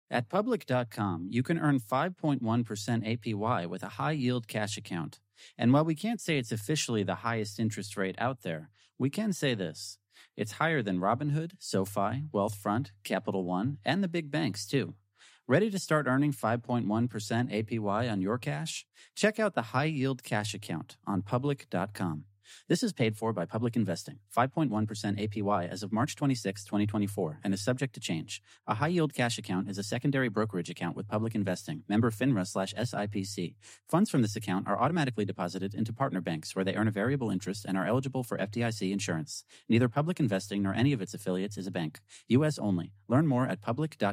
At Public.com, you can earn 5.1% APY with a high-yield cash account. And while we can't say it's officially the highest interest rate out there, we can say this. It's higher than Robinhood, SoFi, Wealthfront, Capital One, and the big banks, too. Ready to start earning 5.1% APY on your cash? Check out the high-yield cash account on Public.com. This is paid for by Public Investing, 5.1% APY as of March 26, 2024, and is subject to change. A high-yield cash account is a secondary brokerage account with Public Investing, member FINRA/SIPC. Funds from this account are automatically deposited into partner banks where they earn a variable interest and are eligible for FDIC insurance. Neither Public Investing nor any of its affiliates is a bank. U.S. only. Learn more at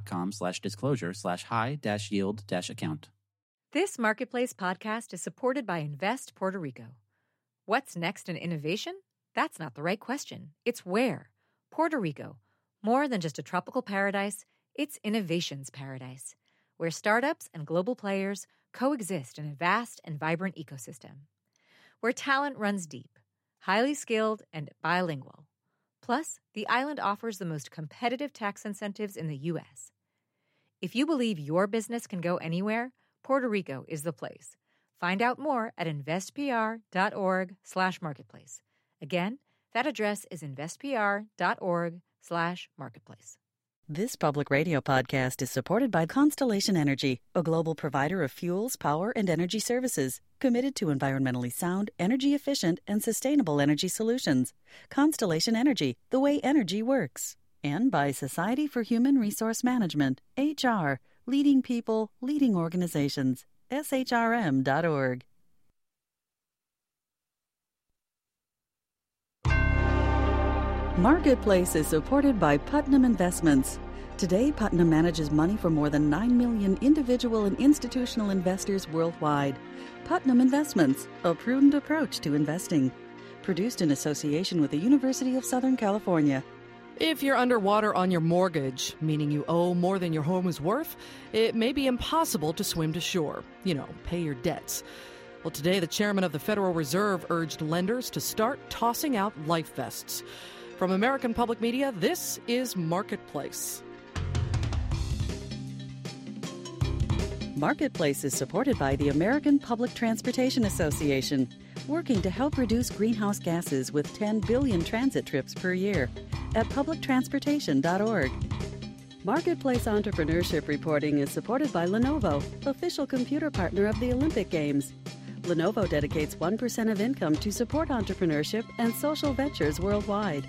public.com/disclosure/high-yield-account. This Marketplace podcast is supported by Invest Puerto Rico. What's next in innovation? That's not the right question. It's where. Puerto Rico. More than just a tropical paradise, it's innovation's paradise, where startups and global players coexist in a vast and vibrant ecosystem. Where talent runs deep, highly skilled, and bilingual. Plus, the island offers the most competitive tax incentives in the U.S. If you believe your business can go anywhere, Puerto Rico is the place. Find out more at investpr.org/marketplace. Again, that address is investpr.org/marketplace. This public radio podcast is supported by Constellation Energy, a global provider of fuels, power, and energy services, committed to environmentally sound, energy-efficient, and sustainable energy solutions. Constellation Energy, the way energy works. And by Society for Human Resource Management, HR, leading people, leading organizations. SHRM.org. Marketplace is supported by Putnam Investments. Today, Putnam manages money for more than 9 million individual and institutional investors worldwide. Putnam Investments, a prudent approach to investing. Produced in association with the University of Southern California. If you're underwater on your mortgage, meaning you owe more than your home is worth, it may be impossible to swim to shore. Pay your debts. Well, today the chairman of the Federal Reserve urged lenders to start tossing out life vests. From American Public Media, this is Marketplace. Marketplace is supported by the American Public Transportation Association, working to help reduce greenhouse gases with 10 billion transit trips per year at publictransportation.org. Marketplace entrepreneurship reporting is supported by Lenovo, official computer partner of the Olympic Games. Lenovo dedicates 1% of income to support entrepreneurship and social ventures worldwide.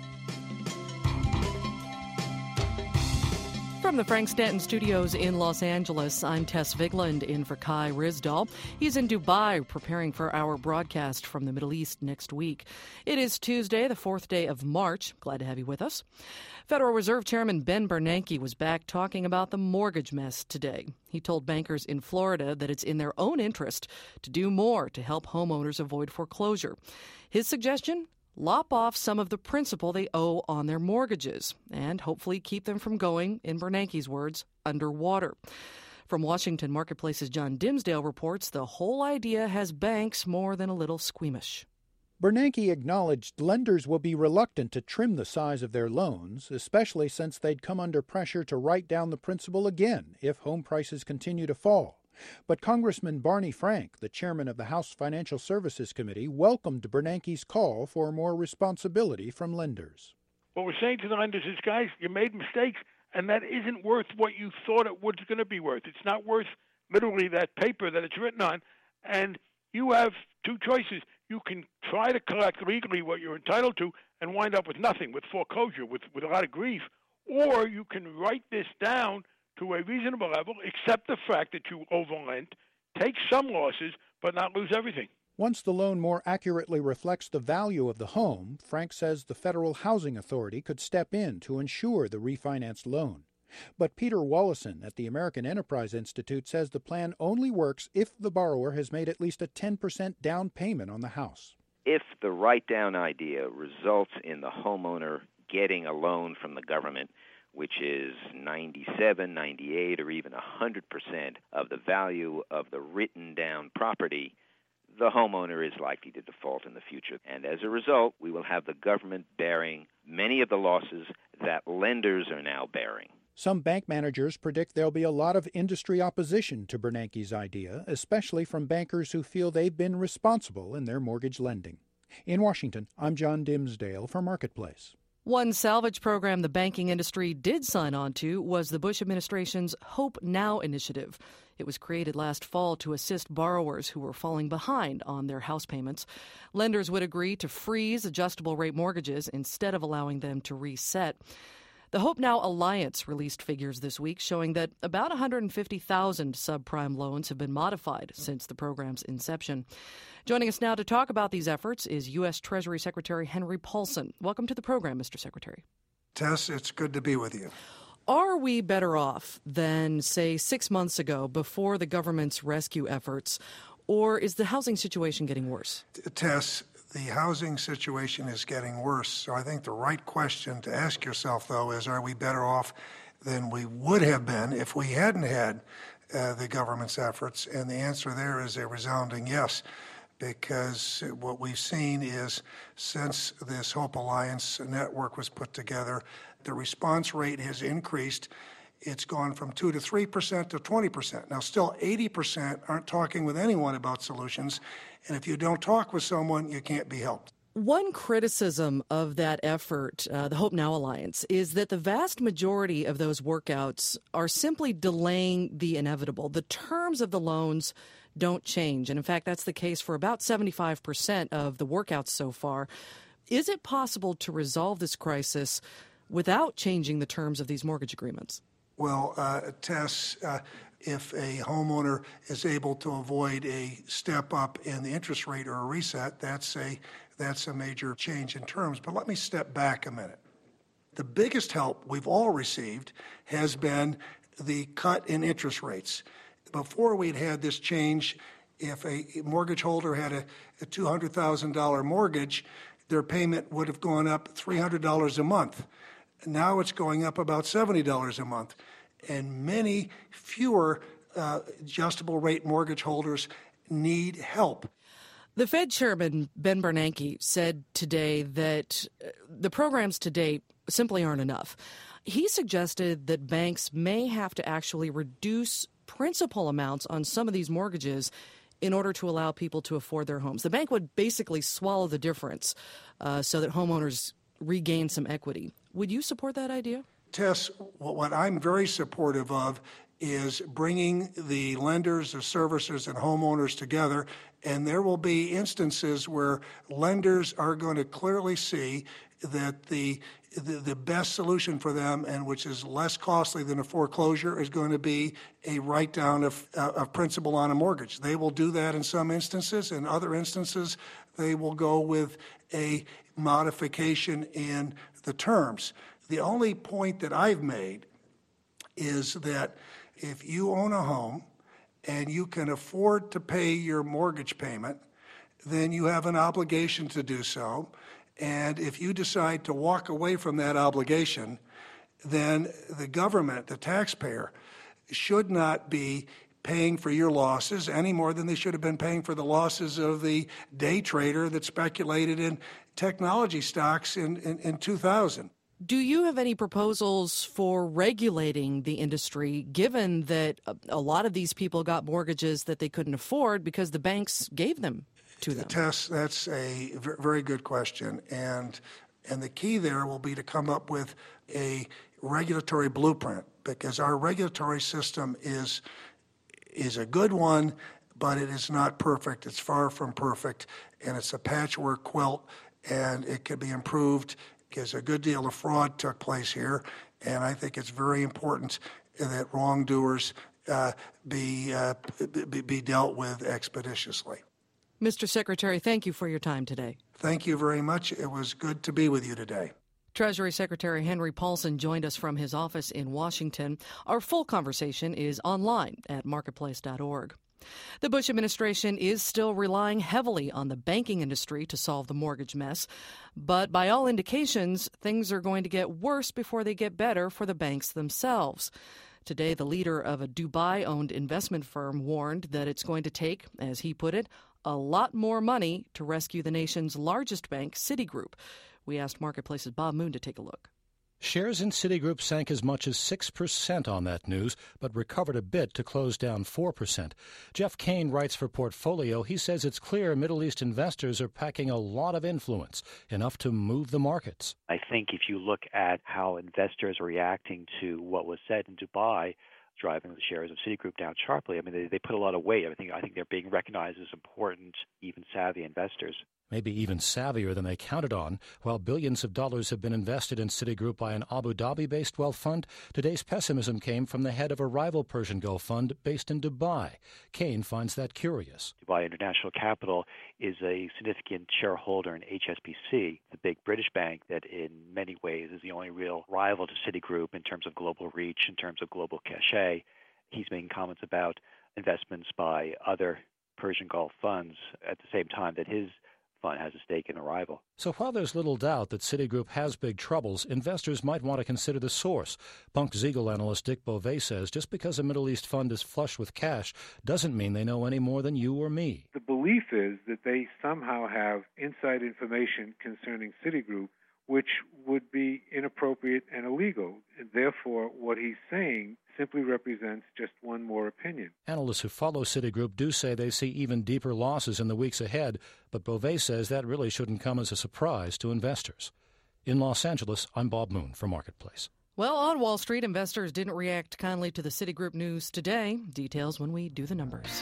From the Frank Stanton Studios in Los Angeles, I'm Tess Vigland in for Kai Rizdal. He's in Dubai preparing for our broadcast from the Middle East next week. It is Tuesday, the 4th day of March. Glad to have you with us. Federal Reserve Chairman Ben Bernanke was back talking about the mortgage mess today. He told bankers in Florida that it's in their own interest to do more to help homeowners avoid foreclosure. His suggestion? Lop off some of the principal they owe on their mortgages and hopefully keep them from going, in Bernanke's words, underwater. From Washington, Marketplace's John Dimsdale reports the whole idea has banks more than a little squeamish. Bernanke acknowledged lenders will be reluctant to trim the size of their loans, especially since they'd come under pressure to write down the principal again if home prices continue to fall. But Congressman Barney Frank, the chairman of the House Financial Services Committee, welcomed Bernanke's call for more responsibility from lenders. What we're saying to the lenders is, guys, you made mistakes, and that isn't worth what you thought it was going to be worth. It's not worth literally that paper that it's written on, and you have two choices. You can try to collect legally what you're entitled to and wind up with nothing, with foreclosure, with a lot of grief, or you can write this down to a reasonable level, accept the fact that you overlent, take some losses, but not lose everything. Once the loan more accurately reflects the value of the home, Frank says the Federal Housing Authority could step in to ensure the refinanced loan. But Peter Wallison at the American Enterprise Institute says the plan only works if the borrower has made at least a 10% down payment on the house. If the write-down idea results in the homeowner getting a loan from the government, which is 97, 98, or even 100% of the value of the written-down property, the homeowner is likely to default in the future. And as a result, we will have the government bearing many of the losses that lenders are now bearing. Some bank managers predict there'll be a lot of industry opposition to Bernanke's idea, especially from bankers who feel they've been responsible in their mortgage lending. In Washington, I'm John Dimsdale for Marketplace. One salvage program the banking industry did sign on to was the Bush administration's Hope Now initiative. It was created last fall to assist borrowers who were falling behind on their house payments. Lenders would agree to freeze adjustable rate mortgages instead of allowing them to reset. The Hope Now Alliance released figures this week showing that about 150,000 subprime loans have been modified since the program's inception. Joining us now to talk about these efforts is U.S. Treasury Secretary Henry Paulson. Welcome to the program, Mr. Secretary. Tess, it's good to be with you. Are we better off than, say, 6 months ago before the government's rescue efforts, or is the housing situation getting worse? Tess, the housing situation is getting worse. So I think the right question to ask yourself, though, is are we better off than we would have been if we hadn't had the government's efforts? And the answer there is a resounding yes, because what we've seen is since this Hope Alliance network was put together, the response rate has increased. It's gone from 2 to 3% to 20%. Now, still 80% aren't talking with anyone about solutions. And if you don't talk with someone, you can't be helped. One criticism of that effort, the Hope Now Alliance, is that the vast majority of those workouts are simply delaying the inevitable. The terms of the loans don't change. And in fact, that's the case for about 75% of the workouts so far. Is it possible to resolve this crisis without changing the terms of these mortgage agreements? Well, Tess, if a homeowner is able to avoid a step up in the interest rate or a reset, that's a major change in terms. But let me step back a minute. The biggest help we've all received has been the cut in interest rates. Before we'd had this change, if a mortgage holder had a $200,000 mortgage, their payment would have gone up $300 a month. Now it's going up about $70 a month. And many fewer adjustable rate mortgage holders need help. The Fed chairman, Ben Bernanke, said today that the programs to date simply aren't enough. He suggested that banks may have to actually reduce principal amounts on some of these mortgages in order to allow people to afford their homes. The bank would basically swallow the difference so that homeowners regain some equity. Would you support that idea? Tess, what I'm very supportive of is bringing the lenders, the servicers, and homeowners together. And there will be instances where lenders are going to clearly see that the best solution for them, and which is less costly than a foreclosure, is going to be a write-down of principal on a mortgage. They will do that in some instances. In other instances, they will go with a modification in the terms. The only point that I've made is that if you own a home and you can afford to pay your mortgage payment, then you have an obligation to do so. And if you decide to walk away from that obligation, then the government, the taxpayer, should not be paying for your losses any more than they should have been paying for the losses of the day trader that speculated in technology stocks in 2000. Do you have any proposals for regulating the industry, given that a lot of these people got mortgages that they couldn't afford because the banks gave them to them? Tess, that's a very good question. And the key there will be to come up with a regulatory blueprint, because our regulatory system is a good one, but it is not perfect. It's far from perfect, and it's a patchwork quilt, and it could be improved, because a good deal of fraud took place here, and I think it's very important that wrongdoers be dealt with expeditiously. Mr. Secretary, thank you for your time today. Thank you very much. It was good to be with you today. Treasury Secretary Henry Paulson joined us from his office in Washington. Our full conversation is online at marketplace.org. The Bush administration is still relying heavily on the banking industry to solve the mortgage mess. But by all indications, things are going to get worse before they get better for the banks themselves. Today, the leader of a Dubai-owned investment firm warned that it's going to take, as he put it, a lot more money to rescue the nation's largest bank, Citigroup. We asked Marketplace's Bob Moon to take a look. Shares in Citigroup sank as much as 6% on that news, but recovered a bit to close down 4%. Jeff Kane writes for Portfolio. He says it's clear Middle East investors are packing a lot of influence, enough to move the markets. I think if you look at how investors are reacting to what was said in Dubai, driving the shares of Citigroup down sharply, I mean, they put a lot of weight. I think they're being recognized as important, even savvy investors. Maybe even savvier than they counted on. While billions of dollars have been invested in Citigroup by an Abu Dhabi-based wealth fund, today's pessimism came from the head of a rival Persian Gulf fund based in Dubai. Kane finds that curious. Dubai International Capital is a significant shareholder in HSBC, the big British bank that in many ways is the only real rival to Citigroup in terms of global reach, in terms of global cachet. He's making comments about investments by other Persian Gulf funds at the same time that his fund has a stake in a rival. So while there's little doubt that Citigroup has big troubles, investors might want to consider the source. Punk Ziegel analyst Dick Beauvais says just because a Middle East fund is flush with cash doesn't mean they know any more than you or me. The belief is that they somehow have inside information concerning Citigroup, which would be inappropriate and illegal. And therefore, what he's saying simply represents just one more opinion. Analysts who follow Citigroup do say they see even deeper losses in the weeks ahead, but Beauvais says that really shouldn't come as a surprise to investors. In Los Angeles, I'm Bob Moon for Marketplace. Well, on Wall Street, investors didn't react kindly to the Citigroup news today. Details when we do the numbers.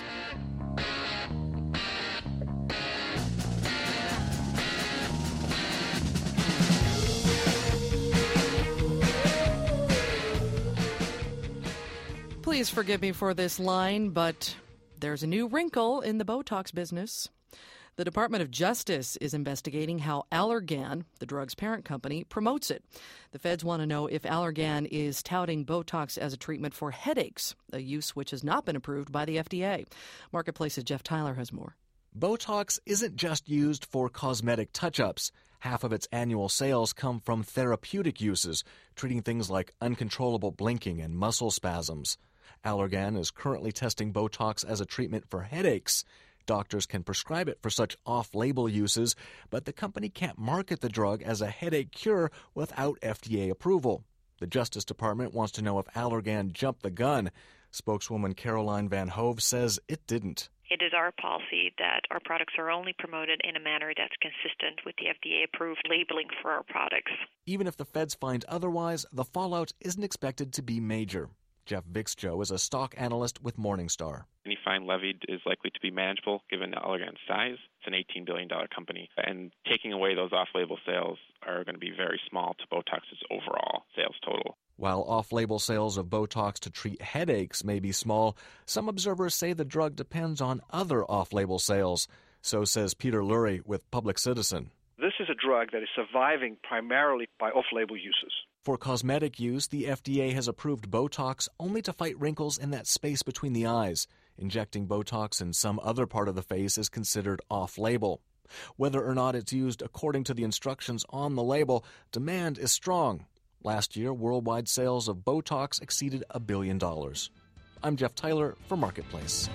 Please forgive me for this line, but there's a new wrinkle in the Botox business. The Department of Justice is investigating how Allergan, the drug's parent company, promotes it. The feds want to know if Allergan is touting Botox as a treatment for headaches, a use which has not been approved by the FDA. Marketplace's Jeff Tyler has more. Botox isn't just used for cosmetic touch-ups. Half of its annual sales come from therapeutic uses, treating things like uncontrollable blinking and muscle spasms. Allergan is currently testing Botox as a treatment for headaches. Doctors can prescribe it for such off-label uses, but the company can't market the drug as a headache cure without FDA approval. The Justice Department wants to know if Allergan jumped the gun. Spokeswoman Caroline Van Hove says it didn't. It is our policy that our products are only promoted in a manner that's consistent with the FDA-approved labeling for our products. Even if the feds find otherwise, the fallout isn't expected to be major. Jeff Vixjo is a stock analyst with Morningstar. Any fine levied is likely to be manageable given Allergan's size. It's an $18 billion company, and taking away those off-label sales are going to be very small to Botox's overall sales total. While off-label sales of Botox to treat headaches may be small, some observers say the drug depends on other off-label sales. So says Peter Lurie with Public Citizen. This is a drug that is surviving primarily by off-label uses. For cosmetic use, the FDA has approved Botox only to fight wrinkles in that space between the eyes. Injecting Botox in some other part of the face is considered off-label. Whether or not it's used according to the instructions on the label, demand is strong. Last year, worldwide sales of Botox exceeded $1 billion. I'm Jeff Tyler for Marketplace.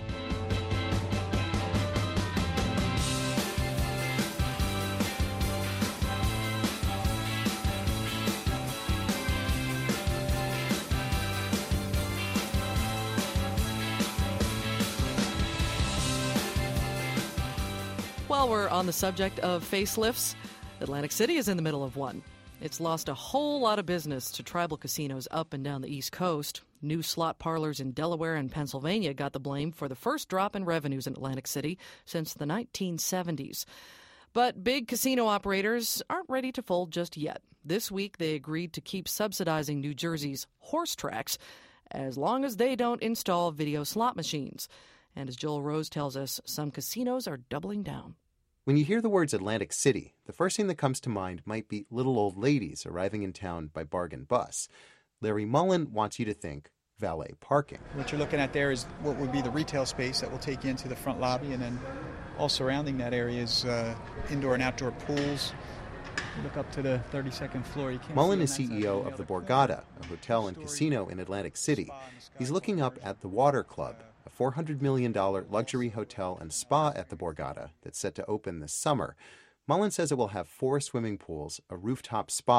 While we're on the subject of facelifts, Atlantic City is in the middle of one. It's lost a whole lot of business to tribal casinos up and down the East Coast. New slot parlors in Delaware and Pennsylvania got the blame for the first drop in revenues in Atlantic City since the 1970s. But big casino operators aren't ready to fold just yet. This week, they agreed to keep subsidizing New Jersey's horse tracks as long as they don't install video slot machines. And as Joel Rose tells us, some casinos are doubling down. When you hear the words Atlantic City, the first thing that comes to mind might be little old ladies arriving in town by bargain bus. Larry Mullen wants you to think valet parking. What you're looking at there is what would be the retail space that will take you into the front lobby, and then all surrounding that area is indoor and outdoor pools. You look up to the 32nd floor. You can't Mullen is CEO of the Borgata, a hotel and casino in Atlantic City. He's looking up at the Water Club, a $400 million luxury hotel and spa at the Borgata that's set to open this summer. Mullen says it will have 4 swimming pools, a rooftop spa,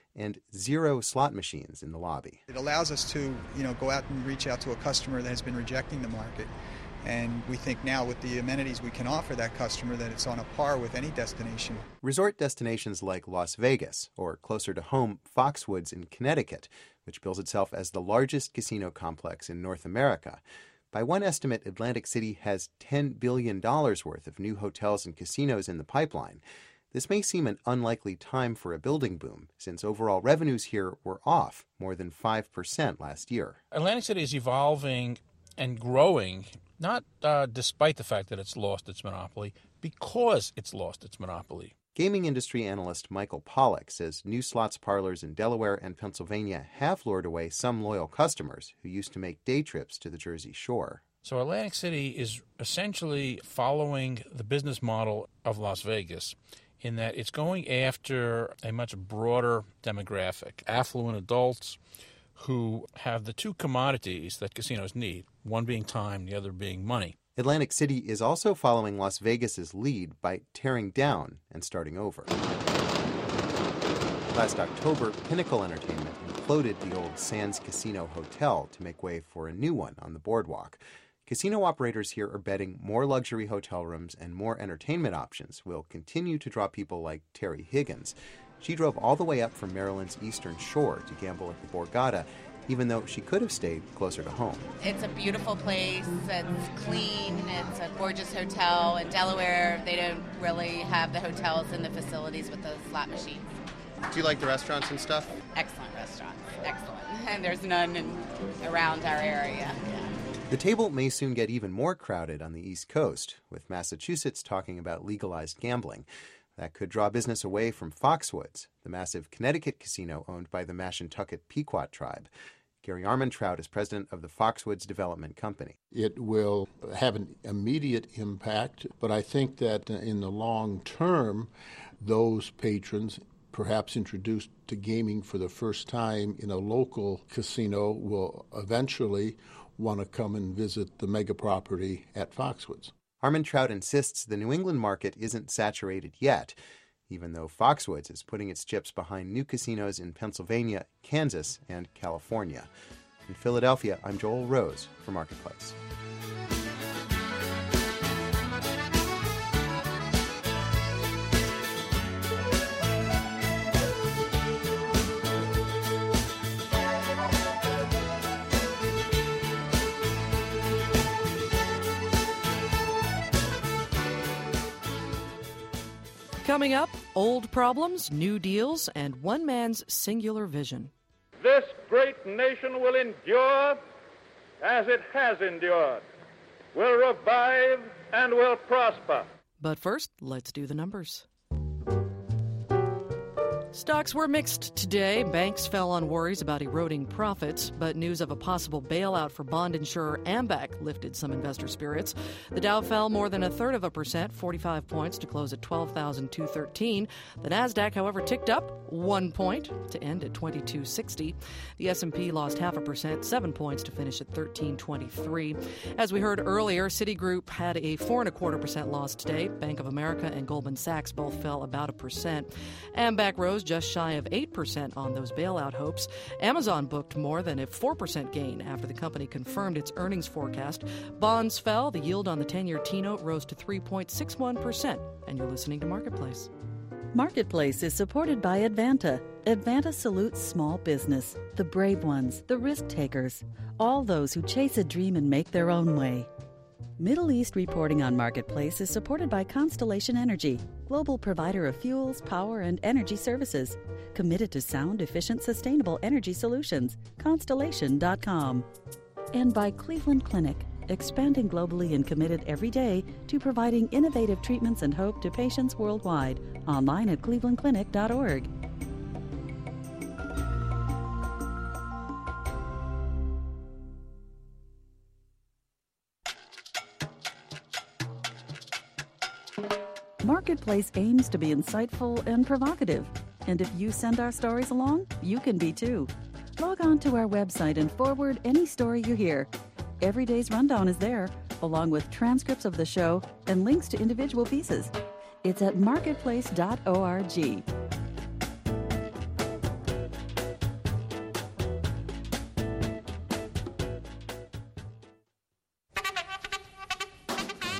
and 0 slot machines in the lobby. It allows us to, go out and reach out to a customer that has been rejecting the market. And we think now with the amenities we can offer that customer that it's on a par with any destination. Resort destinations like Las Vegas, or closer to home, Foxwoods in Connecticut, which bills itself as the largest casino complex in North America. By one estimate, Atlantic City has $10 billion worth of new hotels and casinos in the pipeline. This may seem an unlikely time for a building boom, since overall revenues here were off more than 5% last year. Atlantic City is evolving and growing, not despite the fact that it's lost its monopoly, because it's lost its monopoly. Gaming industry analyst Michael Pollack says new slots parlors in Delaware and Pennsylvania have lured away some loyal customers who used to make day trips to the Jersey Shore. So Atlantic City is essentially following the business model of Las Vegas in that it's going after a much broader demographic, affluent adults who have the two commodities that casinos need, one being time, the other being money. Atlantic City is also following Las Vegas's lead by tearing down and starting over. Last October, Pinnacle Entertainment imploded the old Sands Casino Hotel to make way for a new one on the boardwalk. Casino operators here are betting more luxury hotel rooms and more entertainment options will continue to draw people like Terry Higgins. She drove all the way up from Maryland's Eastern Shore to gamble at the Borgata, even though she could have stayed closer to home. It's a beautiful place. It's clean. It's a gorgeous hotel. In Delaware, they don't really have the hotels and the facilities with the slot machines. Do you like the restaurants and stuff? Excellent restaurants. Excellent. And there's none around our area. Yeah. The table may soon get even more crowded on the East Coast, with Massachusetts talking about legalized gambling. That could draw business away from Foxwoods, the massive Connecticut casino owned by the Mashantucket Pequot tribe. Gary Armentrout is president of the Foxwoods Development Company. It will have an immediate impact, but I think that in the long term, those patrons, perhaps introduced to gaming for the first time in a local casino, will eventually want to come and visit the mega property at Foxwoods. Armentrout insists the New England market isn't saturated yet, even though Foxwoods is putting its chips behind new casinos in Pennsylvania, Kansas, and California. In Philadelphia, I'm Joel Rose for Marketplace. Coming up, old problems, new deals, and one man's singular vision. This great nation will endure as it has endured, will revive and will prosper. But first, let's do the numbers. Stocks were mixed today. Banks fell on worries about eroding profits, but news of a possible bailout for bond insurer Ambac lifted some investor spirits. The Dow fell more than 1/3%, 45 points, to close at 12,213. The Nasdaq, however, ticked up 1 point to end at 2260. The S&P lost 0.5%, 7 points, to finish at 1323. As we heard earlier, Citigroup had a 4.25% loss today. Bank of America and Goldman Sachs both fell about 1%. Ambac rose just shy of 8% on those bailout hopes. Amazon booked more than a 4% gain after the company confirmed its earnings forecast. Bonds fell. The yield on the 10-year T-note rose to 3.61%. And you're listening to Marketplace. Marketplace is supported by Advanta. Advanta salutes small business, the brave ones, the risk takers, all those who chase a dream and make their own way. Middle East reporting on Marketplace is supported by Constellation Energy, global provider of fuels, power, and energy services. Committed to sound, efficient, sustainable energy solutions. Constellation.com. And by Cleveland Clinic, expanding globally and committed every day to providing innovative treatments and hope to patients worldwide. Online at clevelandclinic.org. Marketplace aims to be insightful and provocative. And if you send our stories along, you can be too. Log on to our website and forward any story you hear. Every day's rundown is there, along with transcripts of the show and links to individual pieces. It's at marketplace.org.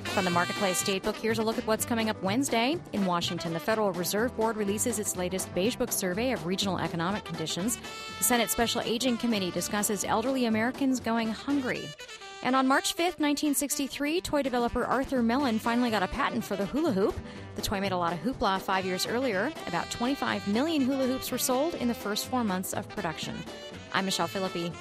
From the Marketplace Datebook, here's a look at what's coming up Wednesday. In Washington, the Federal Reserve Board releases its latest Beige Book survey of regional economic conditions. The Senate Special Aging Committee discusses elderly Americans going hungry. And on March 5th, 1963, toy developer Arthur Mellon finally got a patent for the hula hoop. The toy made a lot of hoopla 5 years earlier. About 25 million hula hoops were sold in the first 4 months of production. I'm Michelle Philippi.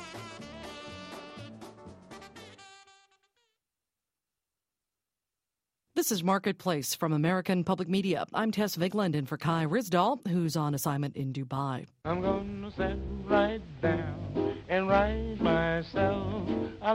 This is Marketplace from American Public Media. I'm Tess Vigland in for Kai Rizdal, who's on assignment in Dubai. I'm going to sit right down and write myself a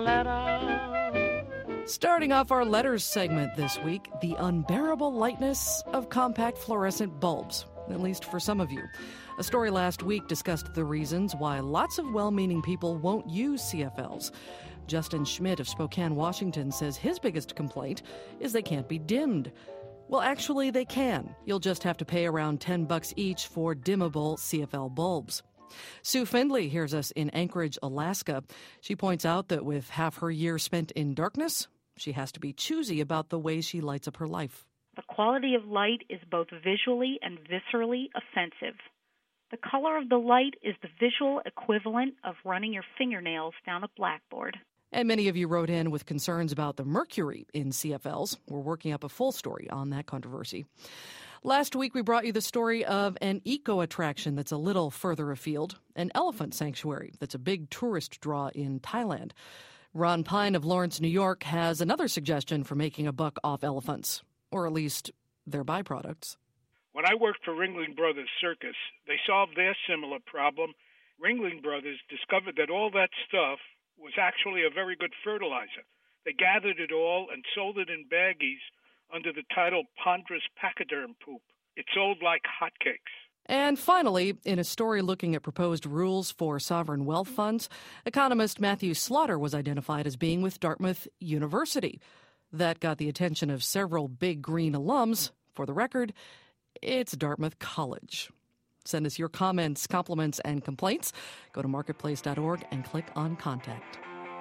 letter. Starting off our letters segment this week, the unbearable lightness of compact fluorescent bulbs, at least for some of you. A story last week discussed the reasons why lots of well-meaning people won't use CFLs. Justin Schmidt of Spokane, Washington, says his biggest complaint is they can't be dimmed. Well, actually, they can. You'll just have to pay around $10 each for dimmable CFL bulbs. Sue Findley hears us in Anchorage, Alaska. She points out that with half her year spent in darkness, she has to be choosy about the way she lights up her life. The quality of light is both visually and viscerally offensive. The color of the light is the visual equivalent of running your fingernails down a blackboard. And many of you wrote in with concerns about the mercury in CFLs. We're working up a full story on that controversy. Last week, we brought you the story of an eco-attraction that's a little further afield, an elephant sanctuary that's a big tourist draw in Thailand. Ron Pine of Lawrence, New York, has another suggestion for making a buck off elephants, or at least their byproducts. When I worked for Ringling Brothers Circus, they solved their similar problem. Ringling Brothers discovered that all that stuff was actually a very good fertilizer. They gathered it all and sold it in baggies under the title Ponderous Pachyderm Poop. It sold like hotcakes. And finally, in a story looking at proposed rules for sovereign wealth funds, economist Matthew Slaughter was identified as being with Dartmouth University. That got the attention of several Big Green alums. For the record, it's Dartmouth College. Send us your comments, compliments, and complaints. Go to marketplace.org and click on Contact.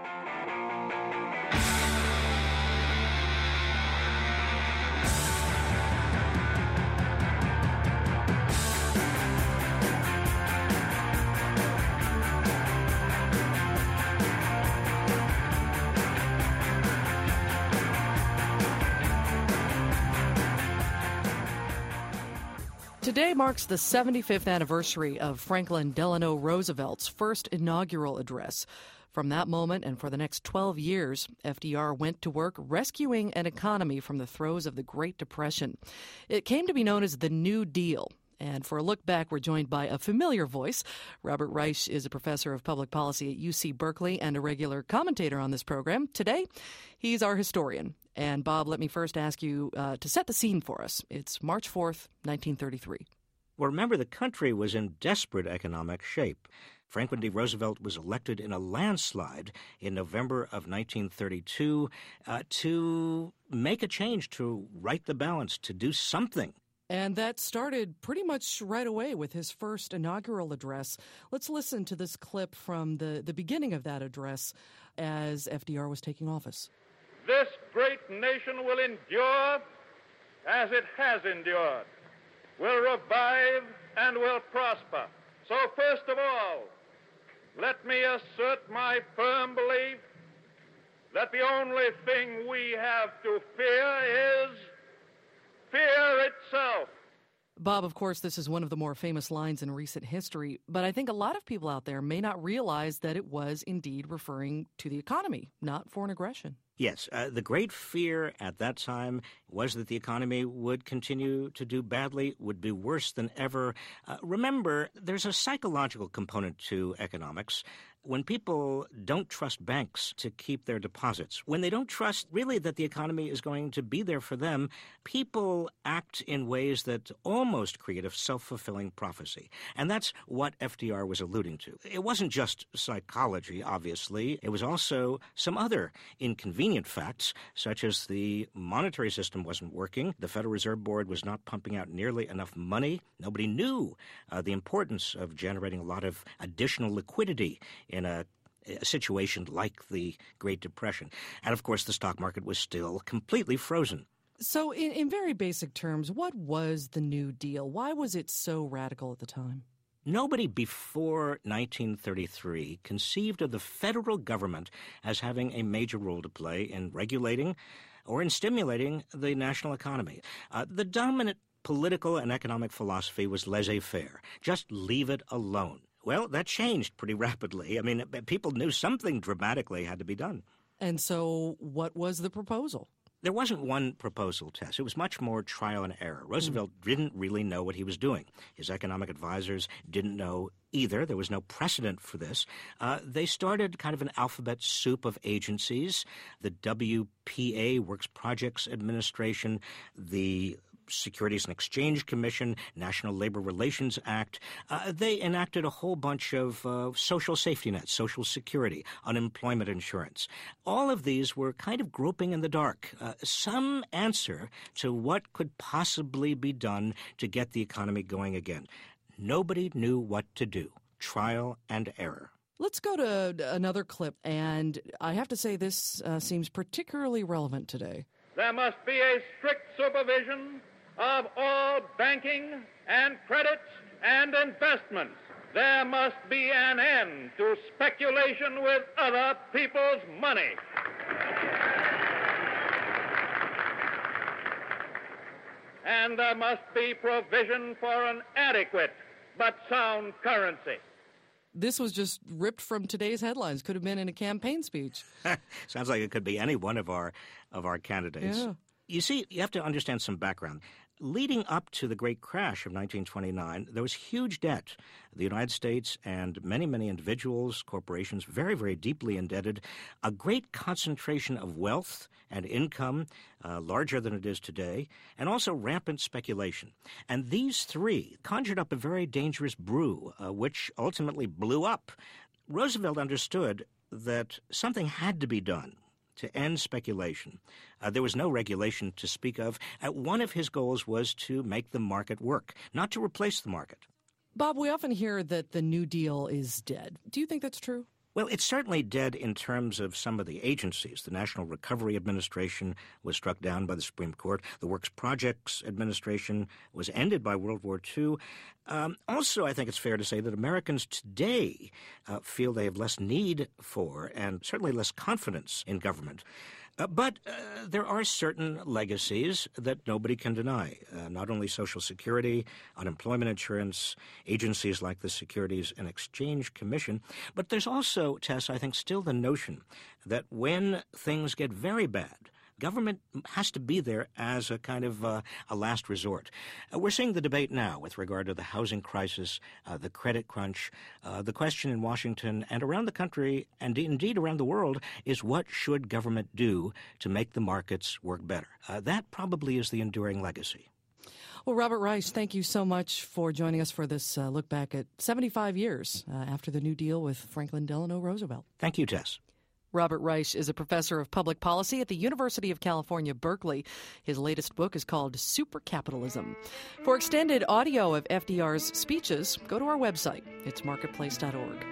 Today marks the 75th anniversary of Franklin Delano Roosevelt's first inaugural address. From that moment and for the next 12 years, FDR went to work rescuing an economy from the throes of the Great Depression. It came to be known as the New Deal. And for a look back, we're joined by a familiar voice. Robert Reich is a professor of public policy at UC Berkeley and a regular commentator on this program. Today, he's our historian. And Bob, let me first ask you to set the scene for us. It's March 4th, 1933. Well, remember, the country was in desperate economic shape. Franklin D. Roosevelt was elected in a landslide in November of 1932 to make a change, to right the balance, to do something. And that started pretty much right away with his first inaugural address. Let's listen to this clip from the beginning of that address as FDR was taking office. This great nation will endure as it has endured, will revive and will prosper. So first of all, let me assert my firm belief that the only thing we have to fear is fear itself. Bob, of course, this is one of the more famous lines in recent history, but I think a lot of people out there may not realize that it was indeed referring to the economy, not foreign aggression. Yes, the great fear at that time was that the economy would continue to do badly, would be worse than ever. Remember, there's a psychological component to economics. When people don't trust banks to keep their deposits, when they don't trust really that the economy is going to be there for them, people act in ways that almost create a self-fulfilling prophecy. And that's what FDR was alluding to. It wasn't just psychology, obviously. It was also some other inconvenient facts, such as the monetary system wasn't working. The Federal Reserve Board was not pumping out nearly enough money. Nobody knew the importance of generating a lot of additional liquidity in a a situation like the Great Depression. And, of course, the stock market was still completely frozen. So in very basic terms, what was the New Deal? Why was it so radical at the time? Nobody before 1933 conceived of the federal government as having a major role to play in regulating or in stimulating the national economy. The dominant political and economic philosophy was laissez-faire. Just leave it alone. Well, that changed pretty rapidly. I mean, people knew something dramatically had to be done. And so what was the proposal? There wasn't one proposal, Tess. It was much more trial and error. Roosevelt didn't really know what he was doing. His economic advisors didn't know either. There was no precedent for this. They started kind of an alphabet soup of agencies, the WPA, Works Projects Administration, the Securities and Exchange Commission, National Labor Relations Act. They enacted a whole bunch of social safety nets, Social Security, unemployment insurance. All of these were kind of groping in the dark, some answer to what could possibly be done to get the economy going again. Nobody knew what to do. Trial and error. Let's go to another clip, and I have to say this seems particularly relevant today. There must be a strict supervision of all banking and credits and investments. There must be an end to speculation with other people's money. And there must be provision for an adequate but sound currency. This was just ripped from today's headlines. Could have been in a campaign speech. Sounds like it could be any one of our candidates. Yeah. You see, you have to understand some background. Leading up to the great crash of 1929, there was huge debt. The United States and many, many individuals, corporations, very, very deeply indebted, a great concentration of wealth and income, larger than it is today, and also rampant speculation. And these three conjured up a very dangerous brew, which ultimately blew up. Roosevelt understood that something had to be done to end speculation. There was no regulation to speak of. One of his goals was to make the market work, not to replace the market. Bob, we often hear that the New Deal is dead. Do you think that's true? Well, it's certainly dead in terms of some of the agencies. The National Recovery Administration was struck down by the Supreme Court. The Works Projects Administration was ended by World War II. Also, I think it's fair to say that Americans today feel they have less need for and certainly less confidence in government. But there are certain legacies that nobody can deny, not only Social Security, unemployment insurance, agencies like the Securities and Exchange Commission, but there's also, Tess, I think still the notion that when things get very bad, government has to be there as a kind of a last resort. We're seeing the debate now with regard to the housing crisis, the credit crunch. The question in Washington and around the country, and indeed around the world, is what should government do to make the markets work better? That probably is the enduring legacy. Well, Robert Reich, thank you so much for joining us for this look back at 75 years after the New Deal with Franklin Delano Roosevelt. Thank you, Tess. Robert Reich is a professor of public policy at the University of California, Berkeley. His latest book is called Supercapitalism. For extended audio of FDR's speeches, go to our website. It's marketplace.org.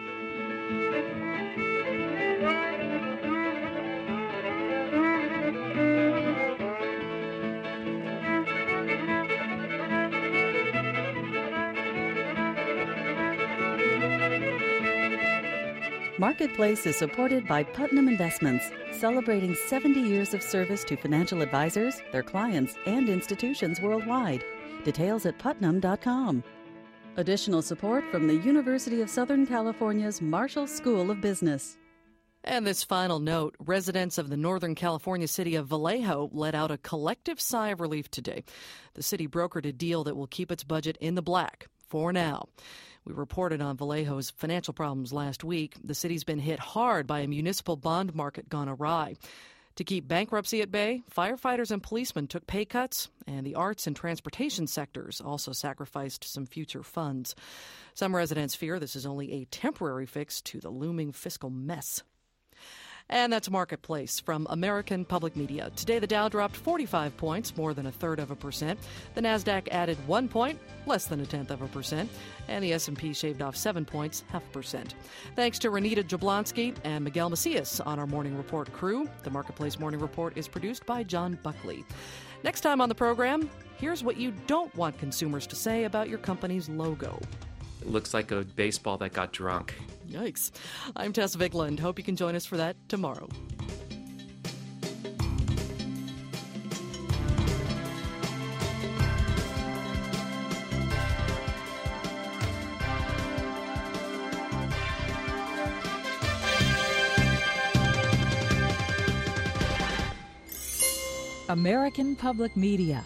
Marketplace is supported by Putnam Investments, celebrating 70 years of service to financial advisors, their clients, and institutions worldwide. Details at putnam.com. Additional support from the University of Southern California's Marshall School of Business. And this final note, residents of the Northern California city of Vallejo let out a collective sigh of relief today. The city brokered a deal that will keep its budget in the black for now. We reported on Vallejo's financial problems last week. The city's been hit hard by a municipal bond market gone awry. To keep bankruptcy at bay, firefighters and policemen took pay cuts, and the arts and transportation sectors also sacrificed some future funds. Some residents fear this is only a temporary fix to the looming fiscal mess. And that's Marketplace from American Public Media. Today, the Dow dropped 45 points, more than 1/3%. The Nasdaq added 1 point, less than 0.1%. And the S&P shaved off 7 points, 0.5%. Thanks to Renita Jablonski and Miguel Macias on our Morning Report crew. The Marketplace Morning Report is produced by John Buckley. Next time on the program, here's what you don't want consumers to say about your company's logo. It looks like a baseball that got drunk. Yikes. I'm Tess Vigland. Hope you can join us for that tomorrow. American Public Media.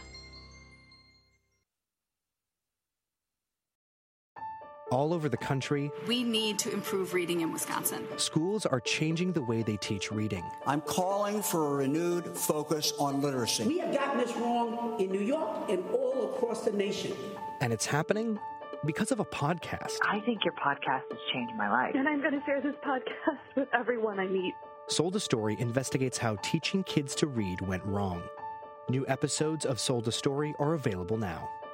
All over the country, we need to improve reading in Wisconsin. Schools are changing the way they teach reading. I'm calling for a renewed focus on literacy. We have gotten this wrong in New York and all across the nation. And it's happening because of a podcast. I think your podcast has changed my life. And I'm going to share this podcast with everyone I meet. Sold a Story investigates how teaching kids to read went wrong. New episodes of Sold a Story are available now.